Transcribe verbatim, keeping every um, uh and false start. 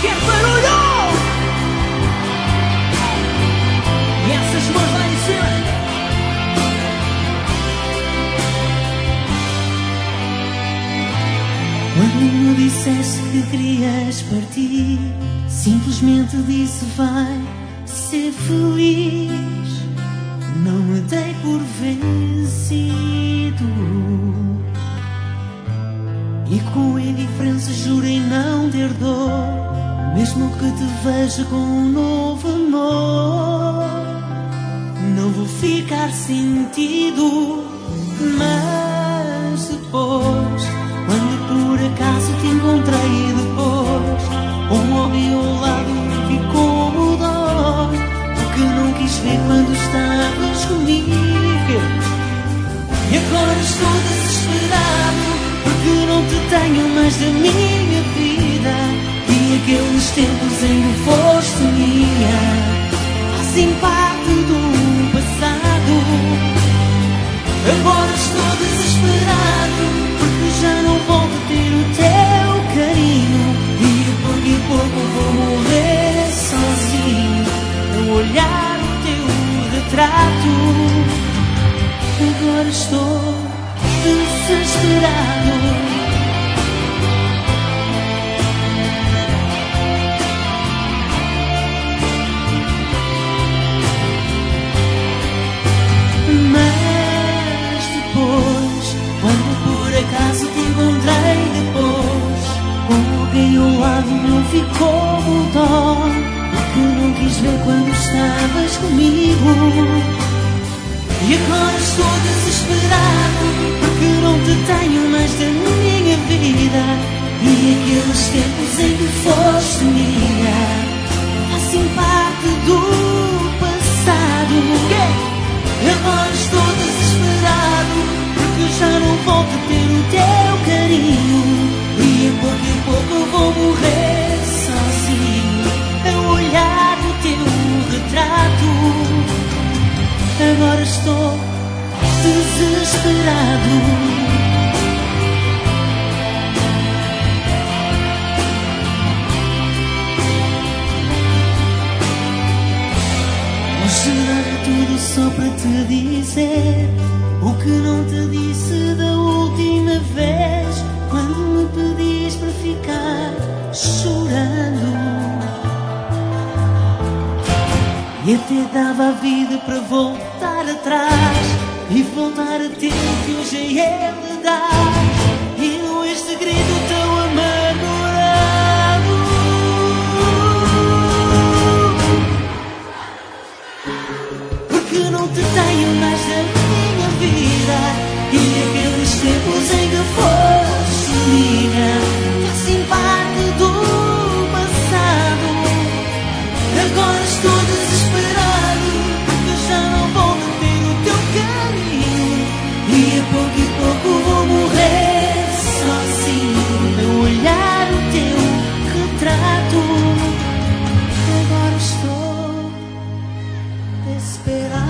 quer barulho! E essas mãos lá em cima. Quando me disseste que querias partir, simplesmente disse vai ser feliz. Não me dei por vencido e com indiferença jurei não ter dor, mesmo que te veja com um novo amor. Não vou ficar sentido, mas depois, quando por acaso te encontrei depois, um homem ao lado ficou dó, porque não quis ver quando estavas comigo. E agora estou desesperado, porque não te tenho mais da minha vida. E aqueles tempos em que foste minha fazem parte do passado. Agora estou desesperado, porque já não volto a ter o teu carinho. E a pouco e pouco vou morrer sozinho a olhar o teu retrato. Agora estou desesperado. Mas depois, quando por acaso te encontrei depois, com alguém ao lado não ficou dó, porque não quis ver quando estavas comigo. E agora estou desesperado, porque não te tenho mais da minha vida. E aqueles tempos em que foste minha fazem parte do passado. Agora estou desesperado, porque já não volto a ter o teu carinho. E a pouco e pouco eu vou morrer sozinho a olhar o teu retrato. Agora estou desesperado. Hoje era tudo só para te dizer o que não te disse da última vez, quando me pedis para ficar chorando. E até dava a vida para voltar atrás e voltar a ter o que hoje é verdade. E não este grito tão amargurado, porque não te tenho mais da minha vida. E aqueles tempos em que foste minha fazem parte do passado. Agora estou desesperado, porque já não volto a ter o teu carinho. E a pouco e pouco vou morrer sozinho a olhar o teu retrato. Agora estou desesperado.